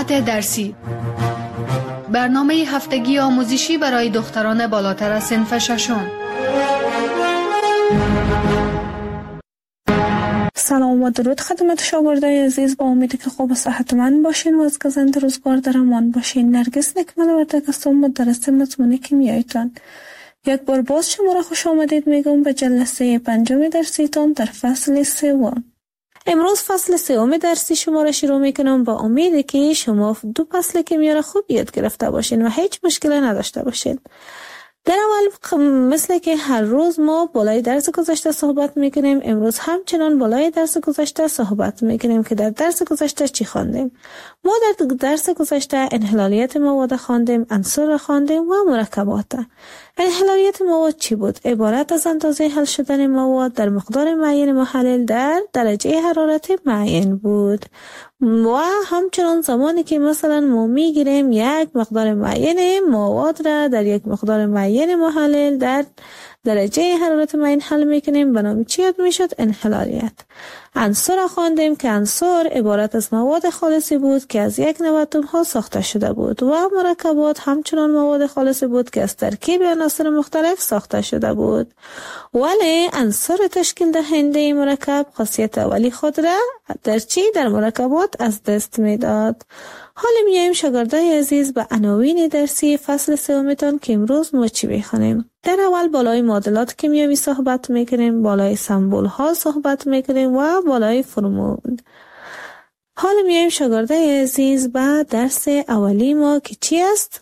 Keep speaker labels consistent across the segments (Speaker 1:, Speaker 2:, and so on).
Speaker 1: ساعت درسی، برنامه هفتگی آموزشی برای دختران بالاتر از صنف ششم.
Speaker 2: سلام و درود خدمت شاگردای عزیز، با امیدی که خوب و صحتمند باشین و از گزند روزگار در امان باشین. نرگس نکمل و هستم، مدرس مضمون کیمیایتان. یک بار باز شما را خوش آمدید میگم به جلسه 5 درسیتان در فصل 3. امروز فصل 3 درسی شما را شروع میکنم با امیدی که شما 2 فصل کیمیا را خوب یاد گرفته باشین و هیچ مشکلی نداشته باشین. در اول مثل که هر روز ما بالای درس گذشته صحبت میکنیم، امروز همچنان بالای درس گذشته صحبت میکنیم که در درس گذشته چی خواندیم. ما در درس گذشته انحلالیت مواد خواندیم، عناصر را خواندیم و مرکبات. انحلالیت مواد چی بود؟ عبارت از اندازه حل شدن مواد در مقدار معین محلل در درجه حرارت معین بود. و همچنان زمانی که مثلا ما میگیریم یک مقدار معین مواد را در یک مقدار معین محلل در درجه حرارت معین حل میکنیم، به نام چی یاد میشد؟ انحلالیت. عنصر را خواندیم که عنصر عبارت از مواد خالصی بود که از یک نوع اتم ها ساخته شده بود و مرکبات همچنان مواد خالصی بود که از ترکیب عناصر مختلف ساخته شده بود. ولی عنصر تشکیل دهنده مرکب خاصیت اولی خود را در مرکبات از دست میداد. حالا میایم شاگردای عزیز به عناوین درسی فصل 3 تان که امروز ما چی بخونیم. در اول بالای معادلات کیمیایی صحبت میکنیم، بالای سمبول ها صحبت میکنیم و بالای فرمول. حالا میایم شاگردای عزیز به درس اولی ما که چی است؟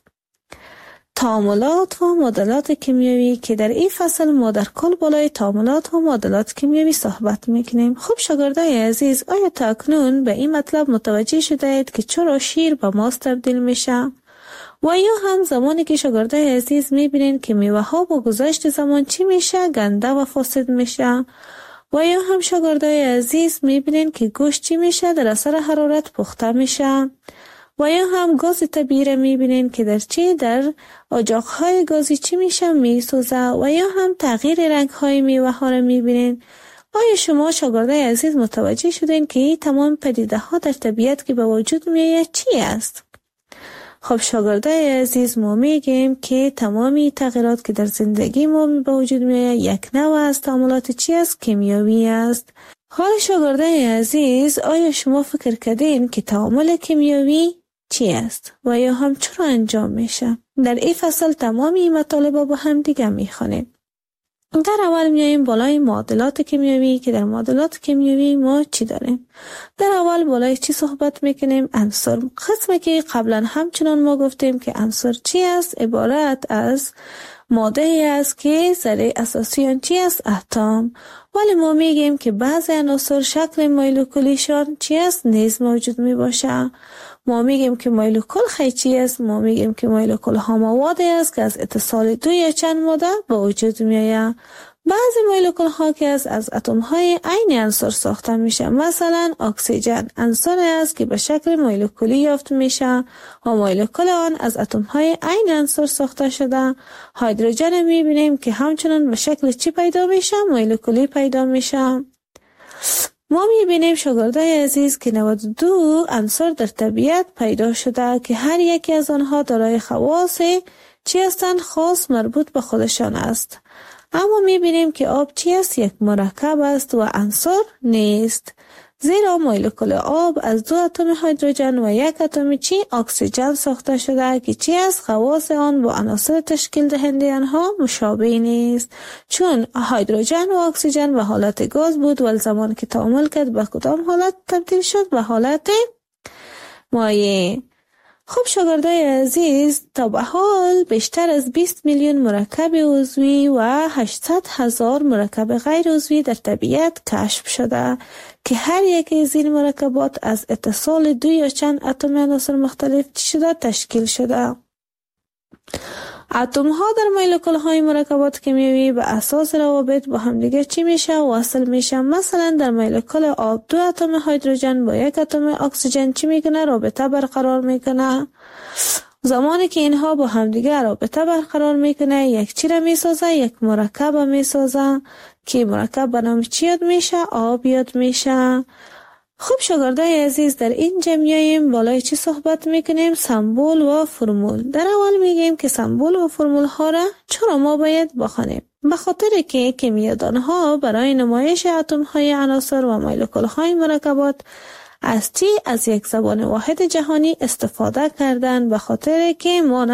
Speaker 2: تعاملات و معادلات کیمیایی، که در این فصل ما در کل بالای تعاملات و معادلات کیمیایی صحبت میکنیم. خب شاگردای عزیز، آیا تا اکنون به این مطلب متوجه شده اید که چرا شیر به ماست تبدیل میشه؟ و یا هم زمانی که شاگردای عزیز میبینین که میوه ها با گذشت زمان چی میشه؟ گنده و فاسد میشه. و یا هم شاگردای عزیز میبینین که گوشت چی میشه؟ در اثر حرارت پخته میشه. و یا هم گاز طبیعی میبینین که در اجاقهای گازی چی میشه؟ میسوزه. و یا هم تغییر رنگهای میوه ها رو میبینین. آیا شما شاگردای عزیز متوجه شدین که این تمام پدیده ها در طبیعت که به وجود میآید چی است؟ خب شاگردای عزیز، ما میگیم که تمامی تغییرات که در زندگی ما به وجود میآید یک نوع از تعاملات چی است؟ کیمیایی است. حالا شاگردای عزیز، آیا شما فکر کردین که تعامل کیمیایی چی است و یا هم چرا انجام میشه؟ در این فصل تمامی مطالب با هم دیگه میخوانیم. در اول میاییم بالای معادلات کیمیایی، که در معادلات کیمیایی ما چی داریم؟ در اول بالای چی صحبت میکنیم؟ عنصر. قسمی که قبلا همچنان ما گفتیم که عنصر چی است؟ عبارت از ماده ای است که ذره اساسی آن چی است؟ اتم. ولی ما میگیم که بعضی عناصر شکل مولکولیشان چی است؟ نیز موجود می باشه. ما میگیم که مولکول چی است؟ ما میگیم که مولکول ها موادی است که از اتصال 2 یا چند ماده به وجود میآید. بعضی مولکول ها که از اتم های عین عنصر ساخته میشه، مثلا اکسیژن عنصر است که به شکل مولکولی یافت میشه و مولکول آن از اتم های عین عنصر ساخته شده. هیدروژن میبینیم که همچنان به شکل چی پیدا میشه؟ مولکولی پیدا میشه. ما میبینیم شاگردای عزیز که 92 عنصر در طبیعت پیدا شده که هر یکی از آنها دارای خواص چی هستند؟ خاص مربوط به خودشان است. اما میبینیم که آب چی است؟ یک مرکب است و عنصر نیست، زیرا مولکول آب از 2 اتم هیدروژن و 1 اتم چی؟ اکسیژن ساخته شده که چی است؟ خواص آن با عناصر تشکیل دهنده آنها مشابه نیست، چون هیدروژن و اکسیژن به حالت گاز بود و زمان که تعامل کرد به کدام حالت تبدیل شد؟ به حالت مایع. خب شاگردای عزیز، تا به حال بیشتر از 20 میلیون مرکب عضوی و 800,000 مرکب غیر عضوی در طبیعت کشف شده که هر یکی از این مرکبات از اتصال 2 یا چند اتم عناصر مختلف تشکیل شده. اتم ها در مولکول های مرکبات کیمیایی به اساس روابط با هم دیگه چی میشه؟ وصل میشه. مثلا در مولکول آب 2 اتم هیدروژن با 1 اتم اکسیژن چی میکنه؟ رابطه برقرار میکنه. زمانی که اینها با هم دیگه رابطه برقرار میکنه، یک چی را میسازه؟ یک مرکب میسازه که مرکب به نام چی یاد میشه؟ آب یاد میشه. خب شاگردای عزیز، در این میایم بالای چی صحبت میکنیم؟ سمبول و فرمول. در اول میگیم که سمبول و فرمول ها را چرا ما باید بخوانیم؟ به خاطر که کیمیادان ها برای نمایش اتم های عناصر و مولکول های مرکبات از یک زبان واحد جهانی استفاده کردن، به خاطر که ما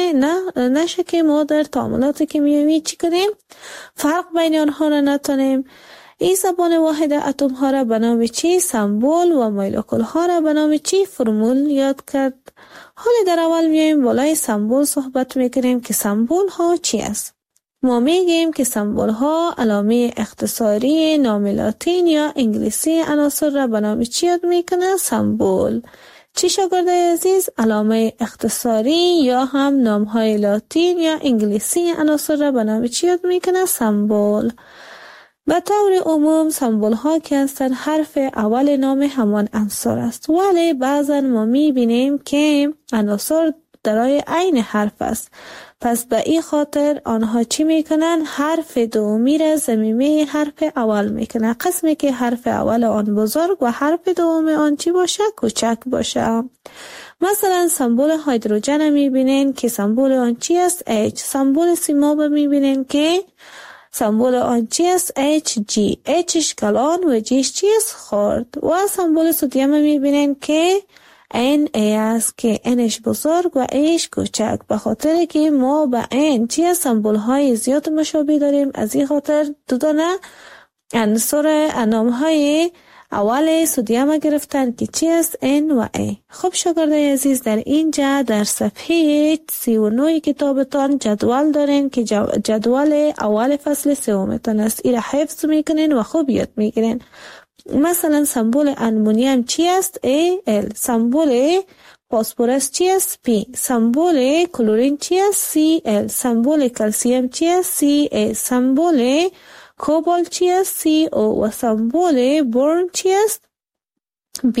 Speaker 2: نشه که ما در تعاملات کیمیایی چی کنیم؟ فرق بین آنها را نتونیم. این زبان واحد اتم ها را به نام چی؟ سمبول و مولکول ها را به نام چی؟ فرمول یاد کرد. حالا در اول میایم بالای سمبول صحبت میکنیم که سمبول ها چی است؟ ما میگیم که سمبول ها علامه اختصاری نام لاتین یا انگلیسی عناصر را به نام چی یاد میکنه؟ سمبول. چی شاگردای عزیز؟ علامه اختصاری یا هم نام های لاتین یا انگلیسی عناصر را به نام چی یاد میکنه؟ سمبول. به طور عموم سمبول ها که هستند حرف اول نام همان عنصر است، ولی بعضا ما میبینیم که عناصر دارای عین حرف است. پس به این خاطر آنها چی میکنن؟ حرف دومی را ضمیمه حرف اول میکنن، قسمی که حرف اول آن بزرگ و حرف دوم آن چی باشه؟ کوچک باشه. مثلا سمبول هیدروژن میبینین که سمبول آن چی است؟ H. سمبول سیماب میبینین که سمبول آن چی است؟ Hg. Hش کلان و Gش چی است؟ خرد. و سمبول سدیم میبینین که Na است که Nش بزرگ و Aش کوچک، به خاطر که ما به N چی است؟ سمبول های زیاد مشابه داریم، از این خاطر دو دانه عنصر نام های اول سدیم گرفتن که چی است؟ N و A. خب شاگردای عزیز، در اینجا در صفحه 39 کتابتان جدول دارین که جدول اول فصل سومتان است. این را حفظ میکنین و خوب یاد میگیرین. مثلا سمبول امونیم چی است؟ Al. سمبول فسفرس چی است؟ P. سمبول کلورین چی است؟ Cl. سمبول کلسیم چی است؟ Ca. سمبول کوبالت چی است؟ CO. و سمبول برن چی است؟ B.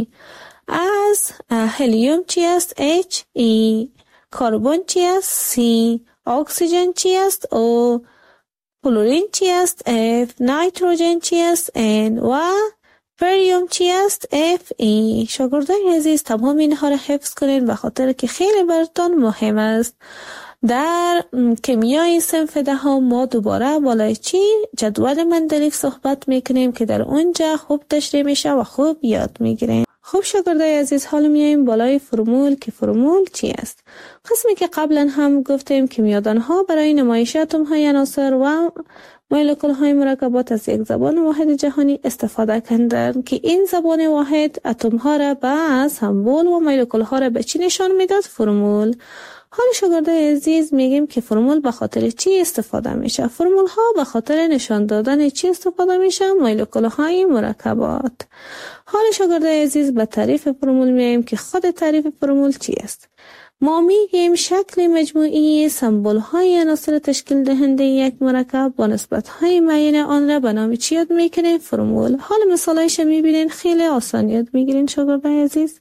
Speaker 2: از هلیوم چی است؟ He. کربن چی است؟ C. اکسیژن چی است؟ O. کلورین چی است؟ F. نیتروژن چی است؟ N. و بریوم چی است؟ Fe. شاگردان عزیز، تمام اینها را حفظ کنین به خاطر که خیلی براتون مهم است. در کیمیای صنف دهم ما دوباره بالای چی؟ جدول مندلیف صحبت میکنیم که در اونجا خوب تشریح میشه و خوب یاد میگیریم. خب شاگردای عزیز، حالا میایم بالای فرمول که فرمول چی است؟ قسمی که قبلا هم گفتیم کیمیادان ها برای نمایش اتم های عناصر و مولکول های مرکبات از یک زبان واحد جهانی استفاده کردند که این زبان واحد اتم ها را به سمبول و مولکول ها را به چی نشان میداد؟ فرمول. حالا شاگردای عزیز میگیم که فرمول به خاطر چی استفاده میشه؟ فرمول ها به خاطر نشان دادن چی استفاده میشه؟ مولکول های مرکبات. حالا شاگردای عزیز به تعریف فرمول میایم که خود تعریف فرمول چی است؟ ما میگیم شکل مجموعی سمبول های عناصر تشکیل دهنده یک مرکب با نسبت های معین آن را به نام چی یاد میکنیم؟ فرمول. حالا مثالایش میبینین خیلی آسان یاد میگیرین شاگردای عزیز.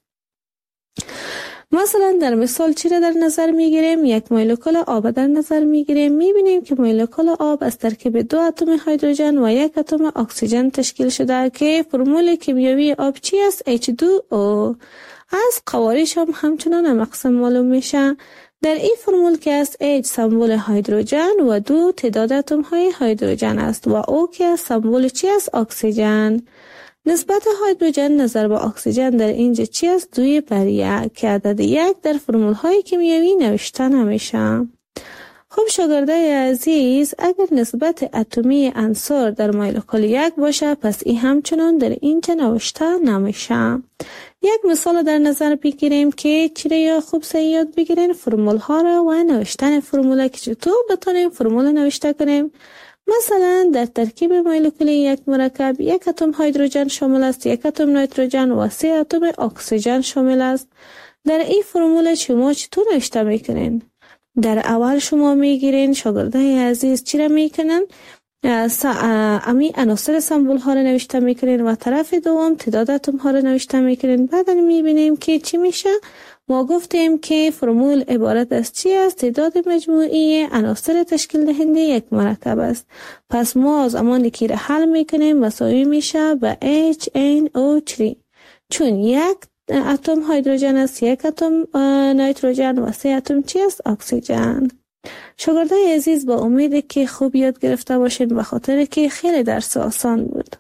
Speaker 2: مثلا در مثال چی را در نظر میگیریم؟ یک مولکول آب در نظر میگیریم. میبینیم که مولکول آب از ترکیب 2 اتم هیدروژن و 1 اتم اکسیژن تشکیل شده که فرمول کیمیایی آب چی است؟ H2O. از قوارش هم همچنان مقسم معلوم میشه. در این فرمول که است H سمبول هیدروژن و 2 تعداد اتم های هیدروژن است و O که سمبول چی است؟ اکسیژن. نسبت هیدروژن نظر به اکسیژن در اینجا چی است؟ 2:1 که عدد 1 در فرمول های کیمیایی نوشته نمیشه. خب شاگردای عزیز، اگر نسبت اتمی عنصر در مولکول 1 باشه، پس این همچنان در اینجا نوشته نمیشه. یک مثال در نظر بگیریم که چرا خوب یاد بگیرین فرمول ها را و نوشتن فرمول که چطور بتونیم فرمول نوشته کنیم. مثلا در ترکیب مولکول یک مرکب 1 اتم هیدروژن شامل است، 1 اتم نیتروژن و 3 اتم اکسیژن شامل است. در این فرمول شما چطور نوشته میکنین؟ در اول شما میگیرین شاگردای عزیز چی را میکنن؟ امی عناصر سمبول ها را نوشته میکنین و طرف دوم تعداد اتم ها را نوشته میکنین. بعد میبینیم که چی میشه؟ ما گفتیم که فرمول عبارت از چی است؟ تعداد مجموعی عناصر تشکیل دهنده یک مرکب است. پس ما زمانی که را حل میکنیم مساوی میشه به HNO3. چون یک اتم هیدروژن است، یک اتم نیتروژن و 3 اتم چی است؟ اکسیژن. شاگردای عزیز با امید که خوب یاد گرفته باشین به خاطر که خیلی درس آسان بود.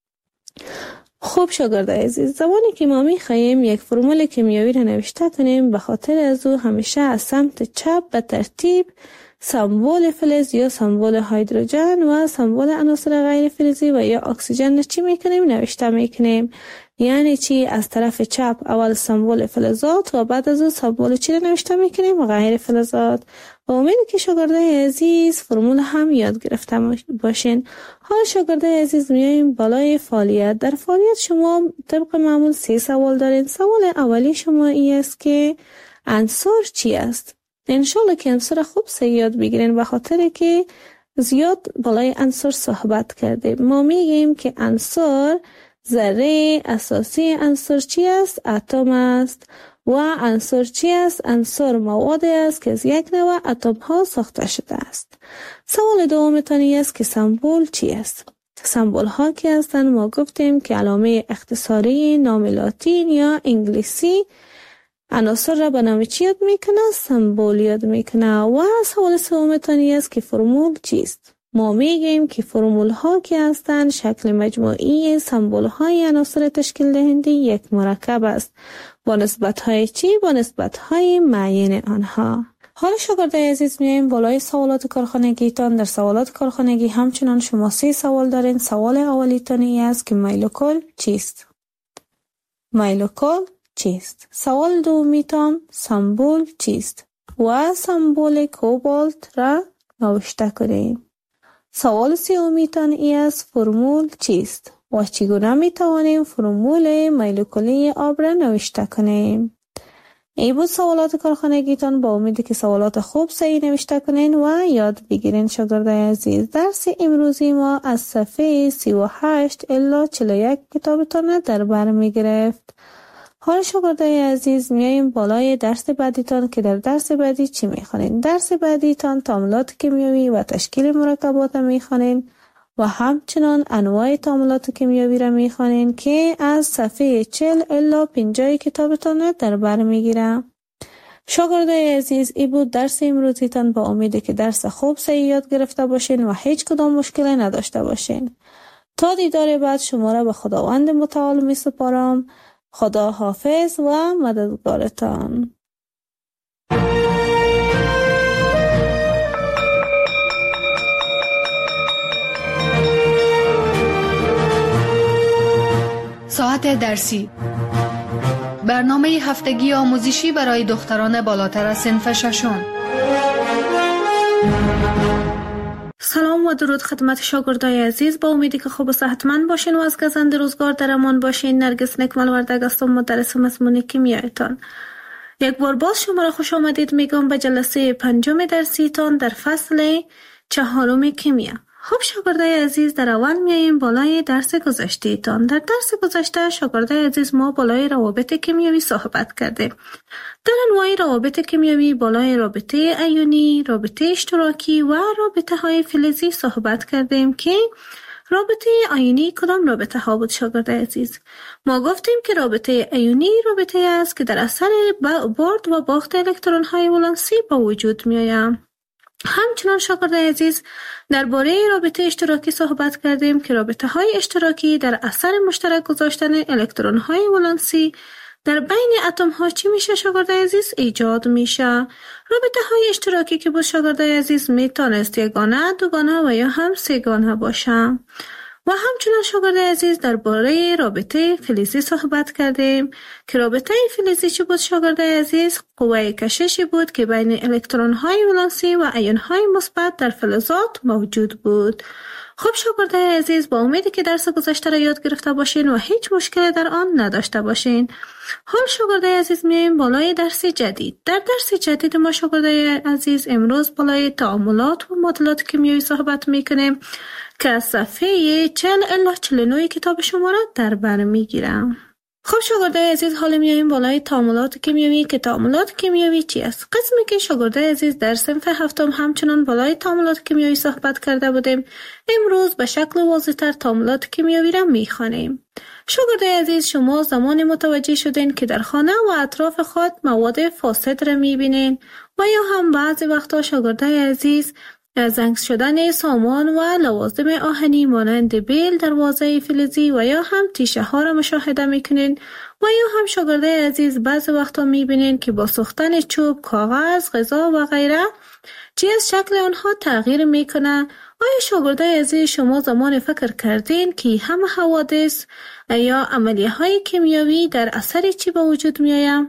Speaker 2: خوب شاگردای عزیز، زمانی که ما می‌خواهیم یک فرمول کیمیایی را نوشته کنیم، به خاطر از او همیشه از سمت چپ به ترتیب سمبل فلز یا سمبل هیدروژن و سمبل عناصر غیر فلزی و یا اکسیژن چی میکنیم؟ نوشته میکنیم. یعنی چی؟ از طرف چپ اول سمبل فلزات و بعد از اون سمبل چی رو نوشته میکنیم؟ غیر فلزات. و امید که شاگردای عزیز فرمول هم یاد گرفته باشین. حالا شاگردای عزیز میایم بالای فعالیت. در فعالیت شما طبق معمول 3 سوال دارین. سوال اولی شما این است که عنصر چی است؟ انشالله که عنصر خوب یاد بگیرین به خاطر که زیاد بالای عنصر صحبت کردیم. ما میگیم که عنصر ذره اساسی عنصر چی است؟ اتم است. و عنصر چی است؟ عنصر مواد است که از یک نوع اتم ها ساخته شده است. سوال دومتانی است که سمبل چی است؟ سمبل ها که هستند ما گفتیم که علامه اختصاری نام لاتین یا انگلیسی عناصر را به نام چی یاد میکنه؟ سمبل یاد میکنه. و سوال سومتانی است که فرمول چیست؟ ما میگیم که فرمول ها که هستند شکل مجموعی سمبل های عناصر تشکیل دهنده یک مرکب است. با نسبت های چی؟ با نسبت های معین آنها. حالا شاگردای عزیز میایم بالای سوالات کارخانگیتان. در سوالات کارخانگی همچنان شما 3 سوال دارین. سوال اولیتانی است که مایلوکول چیست؟ مایلوکول چیست؟ سوال دومیتان سمبل چیست؟ و سمبل کوبالت را نوشته کنیم. سوال سومیتان ای است فرمول چیست؟ و چگونه می توانیم فرمول مایلوکولی آب را نوشته کنیم؟ ای بود سوالات کارخانگیتان. با امیدی که سوالات خوب صحیح نوشته کنین و یاد بگیرین شاگردای عزیز. درس امروزی ما از صفحه 38 الی 41 کتابتان در بر می گرفت. حالا شاگردای عزیز میاییم بالای درس بعدیتان که در درس بعدی چی میخوانین؟ درس بعدیتان تعاملات کیمیایی و تشکیل مرکبات میخوانین و همچنان انواع تعاملات کیمیایی را میخوانین که از صفحه 40 الی 50 کتابتان در بر میگیره. شاگردای عزیز ای بود درس امروزیتان. با امیده که درس خوب صحیح یاد گرفته باشین و هیچ کدام مشکلی نداشته باشین. تا دیدار بعد شما را به خداوند متعال می سپارم. خدا حافظ و مددگارتان.
Speaker 1: ساعت درسی، برنامه هفتگی آموزشی برای دختران بالاتر از صنف ششم.
Speaker 2: سلام و درود خدمت شاگردای عزیز. با امیدی که خوب و صحتمند باشین و از گزند روزگار در امان باشین. نرگس نکمل وردگ هستم، مدرس مضمون کیمیایتان. یک بار باز شما را خوش آمدید میگم به جلسه 5 درسیتان در فصل 4 کیمیا. خب شاگردای عزیز، در اول میاییم بالای درس گذشته‌تان. در درس گذشته شاگردای عزیز ما بالای روابط کیمیایی صحبت کردیم. در انواع روابط کیمیایی بالای رابطه ایونی، رابطه اشتراکی و رابطه های فلزی صحبت کردیم که رابطه ایونی کدام رابطه ها بود شاگردای عزیز؟ ما گفتیم که رابطه ایونی رابطه است که در اثر برد و باخت الکترون های ولانسی با وجود می آید. همچنان شاگردای عزیز درباره رابطه اشتراکی صحبت کردیم که رابطه های اشتراکی در اثر مشترک گذاشتن الکترون های ولانسی در بین اتم ها چی میشه شاگردای عزیز؟ ایجاد میشه. رابطه های اشتراکی که بود شاگردای عزیز میتونست یگانه، دوگانه و یا هم سه‌گانه باشه. و همچنان شاگردای عزیز درباره رابطه فلزی صحبت کردیم که رابطه فلزی چی بود شاگردای عزیز؟ قوه کششی بود که بین الکترون های ولانسی و ایون های مثبت در فلزات موجود بود. خب شاگردای عزیز، با امیدی که درس گذشته را یاد گرفته باشین و هیچ مشکلی در آن نداشته باشین. حال شاگردای عزیز میایم بالای درس جدید. در درس جدید ما شاگردای عزیز امروز بالای تعاملات و معادلات کیمیایی صحبت میکنیم که از صفحه 40 الی 49 کتاب شما را در بر میگیرم. خب شاگردای عزیز، حالا میایم بالای تعاملات کیمیایی که تعاملات کیمیایی چی است؟ قسمی که شاگردای عزیز در صنف هفتم همچنان بالای تعاملات کیمیایی صحبت کرده بودیم، امروز به شکل واضح‌تر تعاملات کیمیایی را میخوانیم. شاگردای عزیز، شما زمان متوجه شدین که در خانه و اطراف خود مواد فاسد را میبینین و یا هم بعضی وقتا شاگردای عزیز زنگ شدن سامان و لوازم آهنی مانند بیل، دروازه فلزی و یا هم تیشه ها را مشاهده میکنین و یا هم شاگردای عزیز بعضی وقتا میبینین که با سوختن چوب، کاغذ، غذا و غیره چیز شکل آنها تغییر میکنه. آیا شاگردای عزیز شما زمان فکر کردین که همه حوادث یا عملیه های کیمیایی در اثر چی به وجود میآید؟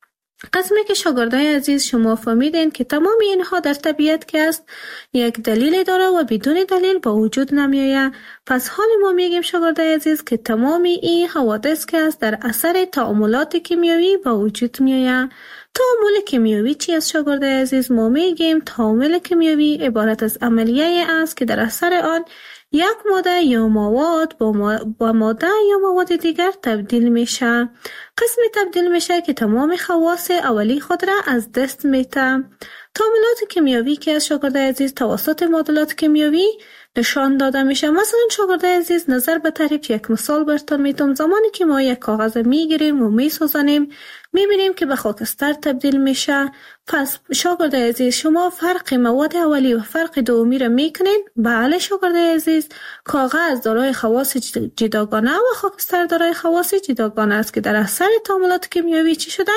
Speaker 2: قسمی که شاگردای عزیز شما فهمیدین که تمام اینها در طبیعت که است یک دلیل داره و بدون دلیل با وجود نمیآید. پس حال ما میگیم شاگردای عزیز که تمام این حوادث که است در اثر تعاملات کیمیایی با وجود میآید. تعامل کیمیایی چی است شاگردای عزیز؟ ما میگیم تعامل کیمیایی عبارت از عملیه است که در اثر آن یک ماده یا مواد با ماده یا مواد دیگر تبدیل میشه. قسم تبدیل میشه که تمام خواص اولی خود را از دست میده. تعاملات کیمیایی که از شاگردای عزیز توسط معادلات کیمیایی نشان داده میشه. مثلا شاگردای عزیز، نظر به تعریف یک مثال براتون میتونم. زمانی که ما یک کاغذ میگیریم و میسوزانیم میبینیم که به خاکستر تبدیل میشه. پس شاگردای عزیز، شما فرق مواد اولی و فرق دومی را میکنین؟ بله شاگردای عزیز، کاغذ دارای خواص جداگانه و خاکستر دارای خواص جداگانه است که در اثر تعاملات کیمیایی چی شدن؟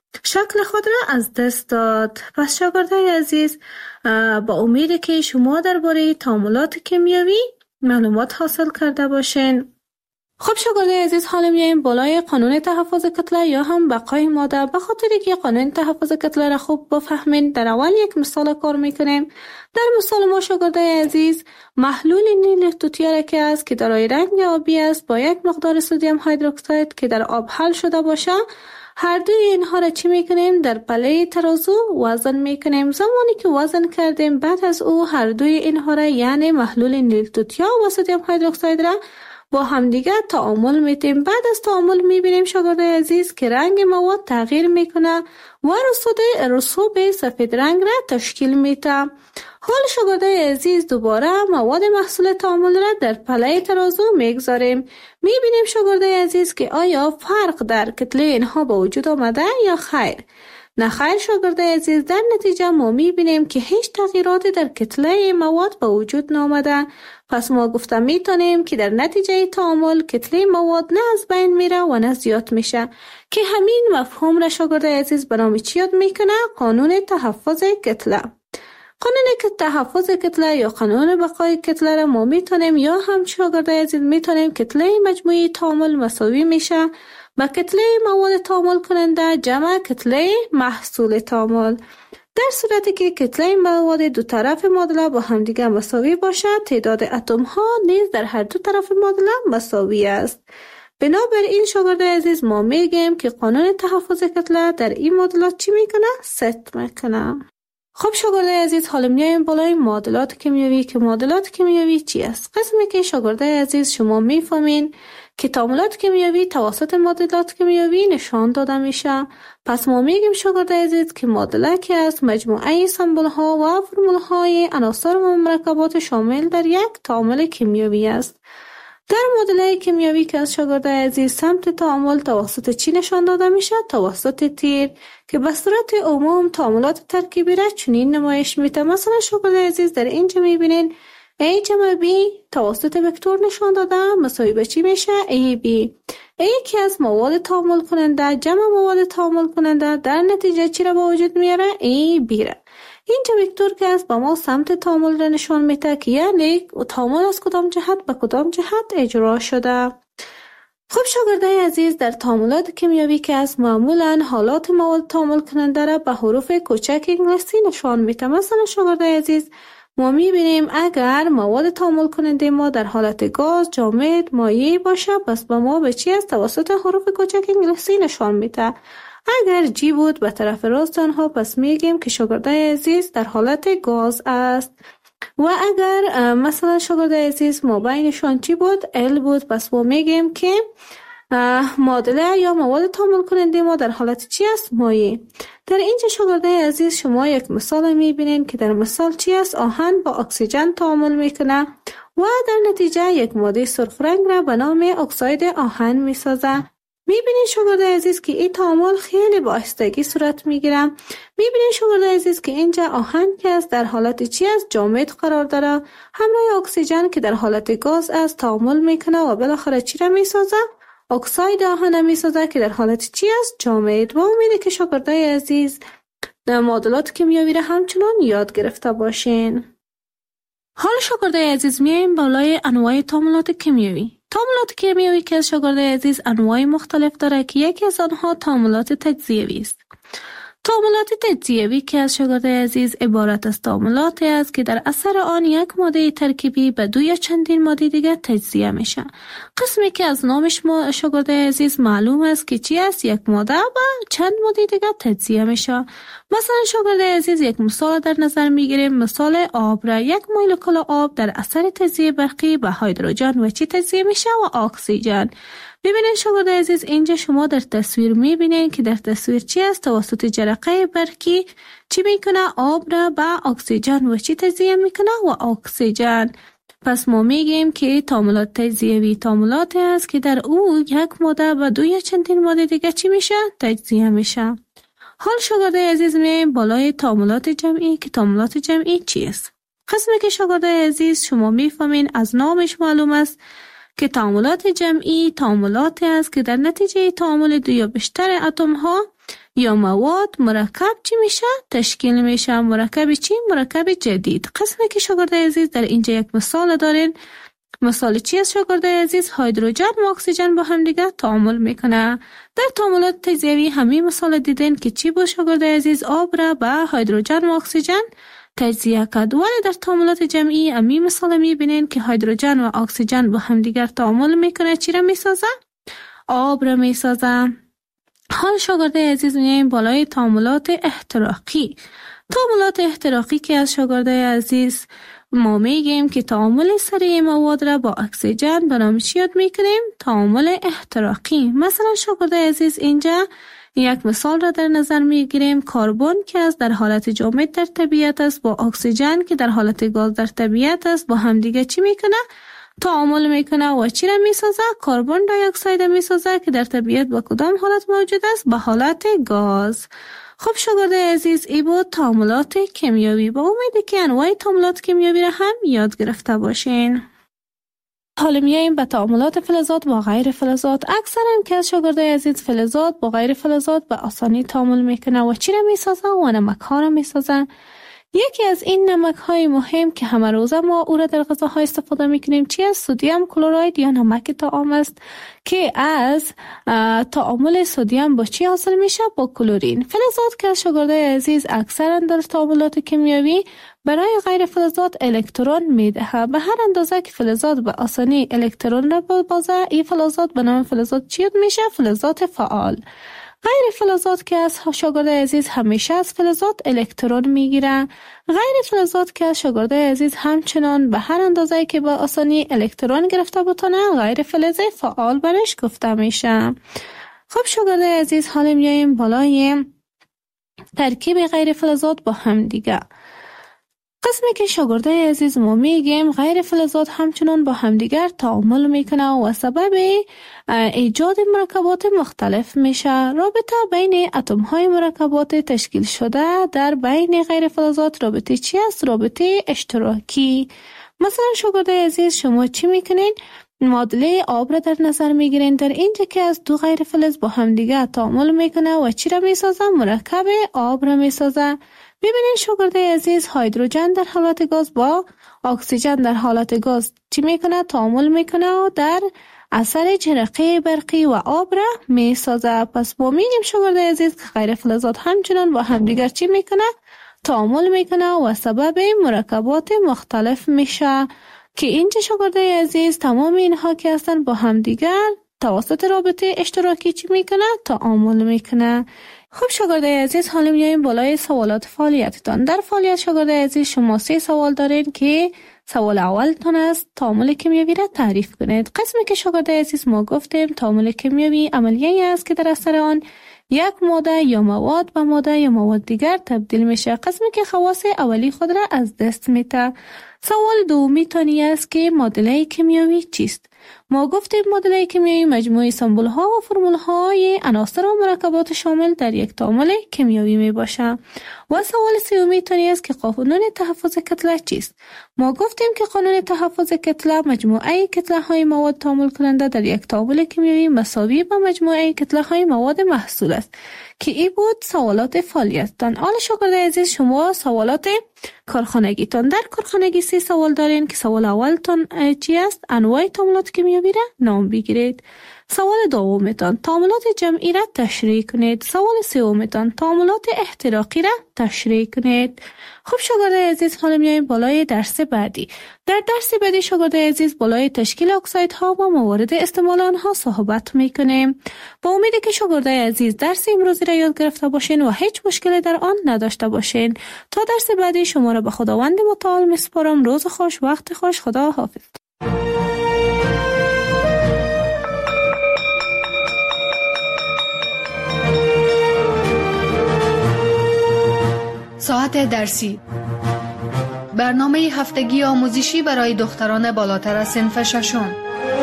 Speaker 2: شکل خود را از دست داد. پس شاگردای عزیز، با امید که شما درباره تعاملات کیمیایی معلومات حاصل کرده باشین. خب شاگردای عزیز، حالا میایم بالای قانون تحفظ کتله یا هم بقای ماده. به خاطر که قانون تحفظ کتله را خوب بفهمین، در اول یک مثال کار میکنیم. در مثال ما شاگردای عزیز، محلول نیل توتیا که است که دارای رنگ آبی است با یک مقدار سدیم هیدروکساید که در آب حل شده باشه، هر دوی اینها را چی میکنیم؟ در پله ترازو وزن میکنیم. زمانی که وزن کردیم، بعد از او هر دوی اینها را یعنی محلول نیل توتیا و سدیم هیدروکساید را با همدیگر تعامل میتیم. بعد از تعامل میبینیم شاگردای عزیز که رنگ مواد تغییر میکنه و رسوب سفید رنگ را تشکیل میده. حال شاگردای عزیز، دوباره مواد محصول تعامل را در پله ترازو میگذاریم. میبینیم شاگردای عزیز که آیا فرق در کتله اینها با وجود آمده یا خیر؟ نه خیر شاگردای عزیز، در نتیجه ما میبینیم که هیچ تغییراتی در کتله مواد با وجود نآمده. پس ما گفته میتونیم که در نتیجه تعامل کتله مواد نه از بین میره و نه زیاد میشه، که همین مفهوم را شاگردای عزیز به نام چی یاد میکنه؟ قانون تحفظ کتله. قانون تحفظ کتله یا قانون بقای کتله را ما میتونیم یا هم شاگردای عزیز میتونیم کتله مجموعی تعامل مساوی میشه با کتله مواد تعامل کننده جمع کتله محصول تعامل. در صورتی که کتله مواد دو طرف معادله با همدیگر مساوی باشه، تعداد اتم ها نیز در هر دو طرف معادله مساوی است. بنابراین شاگردای عزیز، ما میگیم که قانون تحفظ کتله در این معادلات چی میکنه؟ ست میکنه. خب شاگردای عزیز، حالا میایم بالای معادلات کیمیایی که معادلات کیمیایی چی است؟ قسمی که شاگردای عزیز شما میفهمین که تعاملات کیمیایی توسط معادلات کیمیایی نشان داده میشه. پس ما میگیم شاگردای عزیز که معادله که از مجموعه سمبل ها و فرمول های عناصر و مرکبات شامل در یک تعامل کیمیایی است. در معادله کیمیایی که از شاگردای عزیز سمت تعامل توسط چی نشان داده میشه؟ توسط تیر، که به صورت عموم تعاملات ترکیبی را چنین نمایش میده. مثلا شاگردای عزیز، در اینجا میبینین A جمع B توسط وکتور نشان داده مساوی به چی میشه؟ AB. A که از مواد تعامل کننده جمع مواد تعامل کننده در نتیجه چی را به وجود میاره؟ AB را. اینجا وکتور که است با ما سمت تعامل را نشان میده که یعنی تعامل از کدام جهت به کدام جهت اجرا شده. خب شاگردای عزیز، در تعاملات کیمیایی که است معمولا حالات مواد تعامل کننده را به حروف کوچک انگلیسی نشان میده. مثلا شاگردای عزیز، ما میبینیم اگر مواد تعامل کننده ما در حالت گاز، جامد، مایع باشه، پس با ما به چی است؟ توسط حروف کوچک انگلیسی نشان میده. اگر جی بود به طرف راست آنها، پس میگیم که شاگردای عزیز در حالت گاز است. و اگر مثلا شاگردای عزیز ما بینشان چی بود؟ ال بود، پس ما میگیم که معادله یا مواد تعامل کننده ما در حالت چی است؟ مایع. در اینجا شاگردای عزیز شما یک مثال میبینین که در مثال چی است؟ آهن با اکسیژن تعامل میکنه و در نتیجه یک ماده سرخ رنگ را به نام اکساید آهن میسازه. میبینید شاگردای عزیز که این تعامل خیلی با آهستگی صورت میگیره. میبینید شاگردای عزیز که اینجا آهن که است در حالت چی است؟ جامد قرار داره، همراه اکسیژن که در حالت گاز است تعامل میکنه و بالاخره چی را میسازه؟ اکساید آهن میسازه که در حالت چی است؟ جامد. و امیده که شاگردای عزیز در معادلات کیمیایی را همچنان یاد گرفته باشین. حال شاگردای عزیز میایم بالای انواع تعاملات کیمیایی. تعاملات کیمیایی که از شاگردای عزیز انواع مختلف داره که یکی از آنها تعاملات تجزیوی است. تعاملات تجزیوی که از شاگردای عزیز عبارت از تعاملاتی است که در اثر آن یک ماده ترکیبی به دو یا چندین ماده دیگر تجزیه میشه. قسمی که از نامش ما شاگردای عزیز معلوم است که چی است؟ یک ماده با چند ماده دیگر تجزیه میشه. مثلا شاگردای عزیز یک مثال در نظر میگیریم، مثال آب را. یک مولکول آب در اثر تجزیه برقی به هیدروژن و چی تجزیه میشه؟ و اکسیژن. ببینید شاگردای عزیز اینجا شما در تصویر میبینید که در تصویر چی است؟ توسط جرقه برقی چی میکنه؟ آب را به اکسیژن و چی تجزیه میکنه؟ و اکسیژن. پس ما میگیم که تعاملات تجزیوی تعاملاتی است که در او یک ماده و دو یا چندین ماده دیگه چی میشه؟ تجزیه میشه. حال شاگردای عزیز میایم بالای تعاملات جمعی که تعاملات جمعی چی است؟ قسمی که شاگردای عزیز شما میفهمین از نامش معلوم است که تعاملات جمعی تعاملاتی است که در نتیجه تعامل دو یا بیشتر اتم ها یا مواد مرکب چی میشه؟ تشکیل میشه. مرکب چی؟ مرکب جدید. قسمی که شاگردای عزیز در اینجا یک مثال دارین. مثال چی است شاگردای عزیز؟ هیدروژن و اکسیژن با هم دیگه تعامل میکنه. در تعاملات تجزیوی همین مثال دیدین که چی بود شاگردای عزیز؟ آب را به هیدروژن و اکسیژن تجزیه کرد. ولی در تعاملات جمعی همین مثال میبینین که هیدروژن و اکسیژن با هم دیگر تعامل میکنه. چی را میسازه؟ آب را میسازه. حال شاگردای عزیز میایم بالای تعاملات احتراقی. تعاملات احتراقی که از شاگردای عزیز ما میگیم که تعامل سریع مواد را با اکسیژن به نام چی یاد میکنیم؟ تعامل احتراقی. مثلا شاگردای عزیز اینجا یک مثال را در نظر میگیریم. کربن که از در حالت جامد در طبیعت است با اکسیژن که در حالت گاز در طبیعت است با هم دیگه چی میکنه؟ تعامل میکنه و چی را میسازه؟ کربن دی اکساید میسازه که در طبیعت با کدام حالت موجود است؟ به حالت گاز. خب شاگردای عزیز ای بود تعاملات کیمیایی. با امیدی که انواع تعاملات کیمیایی را هم یاد گرفته باشین. حالا میایم به تعاملات فلزات با غیر فلزات. اکثرا که از شاگردای عزیز فلزات با غیر فلزات به آسانی تعامل میکنه و چی را میسازه؟ و نمک ها را میسازه. یکی از این نمک های مهم که همه روزه ما او را در غذاها استفاده میکنیم چی است؟ سدیم کلراید یا نمک طعام است که از تعامل سدیم با چی حاصل میشه؟ با کلورین. فلزات که از شاگردای عزیز اکثرا در تعاملات کیمیایی برای غیر فلزات الکترون میدهه. به هر اندازه که فلزات به آسانی الکترون را ببازه این فلزات به نام فلزات چی میشه؟ فلزات فعال. غیر فلزات که از شاگردای عزیز همیشه از فلزات الکترون میگیره. غیر فلزات که از شاگردای عزیز همچنان به هر اندازه که با آسانی الکترون گرفته بتونه غیر فلز فعال برش گفته میشه. خب شاگردای عزیز حالا میایم بالای ترکیب غیر فلزات با هم دیگه. قسمی که شاگردای عزیز ما میگیم غیر فلزات همچنان با همدیگر تعامل میکنه و سبب ایجاد مرکبات مختلف میشه. رابطه بین اتم های مرکبات تشکیل شده در بین غیر فلزات رابطه چی است؟ رابطه اشتراکی. مثلا شاگردای عزیز شما چی میکنین؟ معادله آب را در نظر میگیرین. در اینجا که از دو غیر فلز با همدیگر تعامل میکنه و چی را میسازه؟ مرکب آب را میسازه. ببینید شاگردای عزیز هیدروژن در حالت گاز با اکسیژن در حالت گاز چی میکنه؟ تعامل میکنه و در اثر جرقه برقی و آب را میسازه. پس ما میگیم شاگردای عزیز که غیر فلزات همچنان با همدیگر چی میکنه؟ تعامل میکنه و سبب مرکبات مختلف میشه که اینجا شاگردای عزیز تمام اینها که هستن با همدیگر توسط رابطه اشتراکی چی میکنه؟ تعامل میکنه. خب شاگردای عزیز حالا میایم بالای سوالات فعالیتتان. در فعالیت شاگردای عزیز شما 3 سوال دارین که سوال اولتان است تعامل کیمیایی را تعریف کنید. قسمی که شاگرد عزیز ما گفتیم تعامل کیمیایی عملیه‌ای است که در اثر آن یک ماده یا مواد به ماده یا مواد دیگر تبدیل میشه. قسمی که خواص اولی خود را از دست میده. سوال دومی تانی است که معادله کیمیایی چیست؟ ما گفتیم معادله کیمیایی مجموعه سمبل ها و فرمول های عناصر و مرکبات شامل در یک تعامل کیمیایی می باشه. و سوال سومی تانی است که قانون تحفظ کتله چیست؟ ما گفتیم که قانون تحفظ کتله مجموعه کتله های مواد تعامل کننده در یک تعامل کیمیایی مساوی با مجموعه کتله های مواد محصول است. که ای بود سوالات فعالیتتان. حالا شاگرد عزیز شما سوالات کارخانگیتان. در کارخانگی 3 سوال دارین که سوال اولتان چی است؟ انواع تعاملات کیمیایی را نام بگیرید. سوال دومتان تعاملات جمعی را تشریح کنید. سوال سومتان تعاملات احتراقی را تشریح کنید. خب شاگرد عزیز حالا میایم بالای درس بعدی. در درس بعدی شاگرد عزیز بالای تشکیل اکسایدها و موارد استعمال آنها صحبت میکنیم. با امیدی که شاگرد عزیز درس امروزی را یاد گرفته باشین و هیچ مشکلی در آن نداشته باشین. تا درس بعدی شما را به خداوند متعال میسپارم. روز خوش، وقت خوش، خدا حافظ.
Speaker 1: ساعت درسی، برنامه هفتگی آموزشی برای دختران بالاتر از صنف ششم.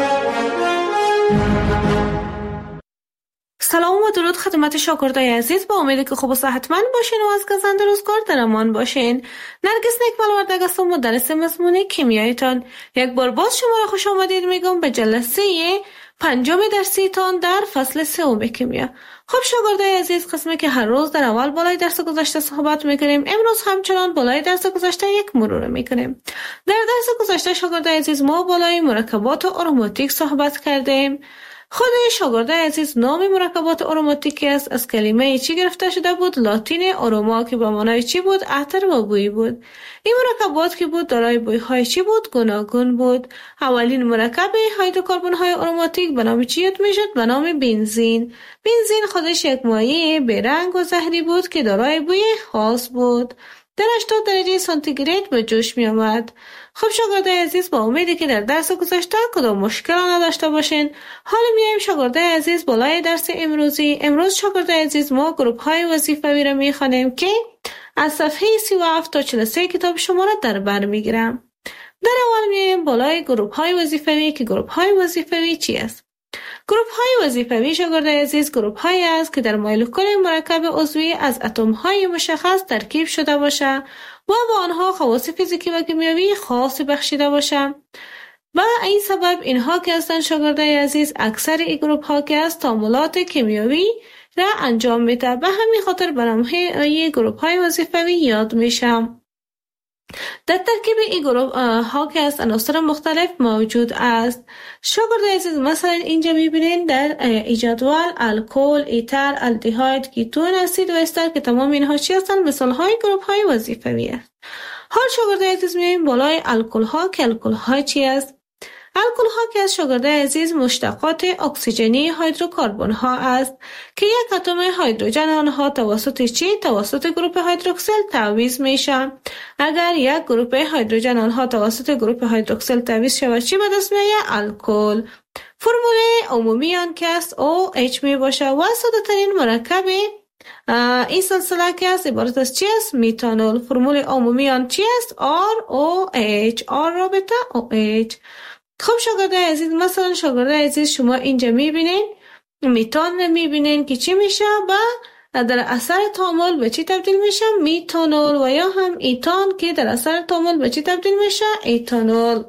Speaker 2: سلام و درود خدمت شاگردای عزیز. با امیدی که خوب و صحتمند باشین و از گزند روزگار در امان باشین. نرگس نیکمل وردگ هستم، مدرس مضمون کیمیایتان. یک بار باز شما را خوش آمدید میگم به جلسه 5 درسیتان در فصل 3 کیمیا. خب شاگردای عزیز، قسمی که هر روز در اول بالای درس گذشته صحبت میکنیم، امروز همچنان بالای درس گذشته یک مرور میکنیم. در درس گذشته شاگردای عزیز ما بالای مرکبات آروماتیک صحبت کردیم. خود شاگرد عزیز نام مرکبات آروماتیکی است از کلمه چی گرفته شده بود؟ لاتین آروما که به معنای چی بود؟ عطر و بوی بود. این مرکبات که بود دارای بوی‌های چی بود؟ گوناگون بود. اولین مرکب هیدروکربن های آروماتیک به نام چی یاد میشد؟ به نام بنزین. بنزین خودش یک مایع بیرنگ و زهری بود که دارای بوی خاص بود. در 80 درجه سانتیگراد به جوش می آمد. خب شاگردای عزیز، با امیدی که در درس گذشته کدام مشکل نداشته باشین، حالا میایم شاگردای عزیز بالای درس امروزی. امروز شاگردای عزیز ما گروپ های وظیفوی را میخوانیم که از صفحه 37 تا 43 کتاب شما را در بر میگیرم. در اول میایم بالای گروپ های وظیفوی که گروپ های وظیفوی چی است؟ گروپ های وظیفوی شاگردای عزیز گروپ هایی است که در مولکول مرکب عضوی از اتم های مشخص ترکیب شده باشه و با آنها خواص فیزیکی و کیمیایی خاص بخشیده باشه. و این سبب اینها که هستند شاگردای عزیز، اکثر این گروپ ها که از تعاملات کیمیایی را انجام میده. به همین خاطر به نام گروپ های وظیفوی یاد میشه. در ترکیب این گروه ها که از عناصر مختلف موجود است. شاگرد عزیز مثلا اینجا میبینین در جدول الکل، ایتر، الدهاید، کیتون، اسید و استر که تمام اینها چی هستند؟ مثال های گروه های وظیفوی است. حال شاگرد عزیز میایم بالای الکل ها که الکل ها چی است؟ الکل ها که از شاگرد عزیز مشتقات اکسیژنی هیدروکربن ها است که یک اتم هیدروژن آنها توسط چی؟ توسط گروپ هیدروکسیل تعویض میشه. اگر یک گروپ هیدروژن آنها توسط گروپ هیدروکسیل تعویض شود چی به دست میآید؟ الکل. فرمول عمومی آن که است OH می باشه و ساده ترین مرکب این سلسله که است عبارت از چی است؟ میتانول. فرمول عمومی آن چی است؟ ROH. R رابطه OH. خب شاگرد عزیز، مثلا شاگرد عزیز شما اینجا میبینین میتان میبینین که چی میشه و در اثر تعامل به چی تبدیل میشه؟ میتانول. و یا هم ایتان که در اثر تعامل به چی تبدیل میشه؟ ایتانول.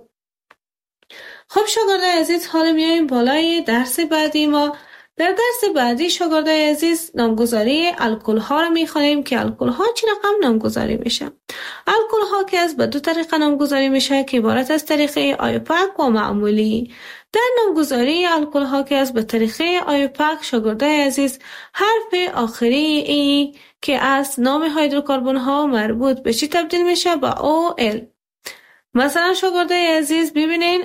Speaker 2: خب شاگرد عزیز حالا میایم بالای درس بعدی ما. در درس بعدی شاگرد عزیز نامگذاری الکل ها رو میخوانیم که الکل ها چی رقم نامگذاری میشه. الکل ها که از به 2 طریقه نامگذاری میشه که عبارت از طریقه آیوپک و معمولی. در نامگذاری الکل ها که از به طریقه آیوپک شاگرد عزیز حرف آخری ای که از نام هیدروکربن ها مربوط به چی تبدیل میشه؟ به OL. مثلا شاگرد عزیز ببینین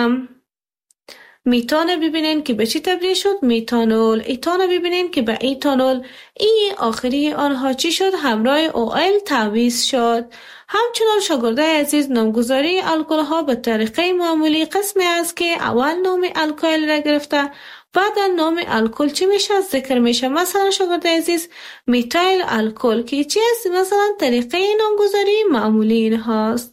Speaker 2: میتان ببینین که به چی تبدیل شد؟ میتانول. ایتان ببینین که به ایتانول. این آخری آنها چی شد؟ همراه OL تعویض شد. همچنان شاگردای عزیز نامگذاری الکل ها به طریقه معمولی قسمی است که اول نام الکل را گرفته بعد نام الکل چی میشه ذکر میشه. مثلا شاگردای عزیز میتایل الکل که چی است؟ مثلا طریقه نامگذاری معمولی این هاست.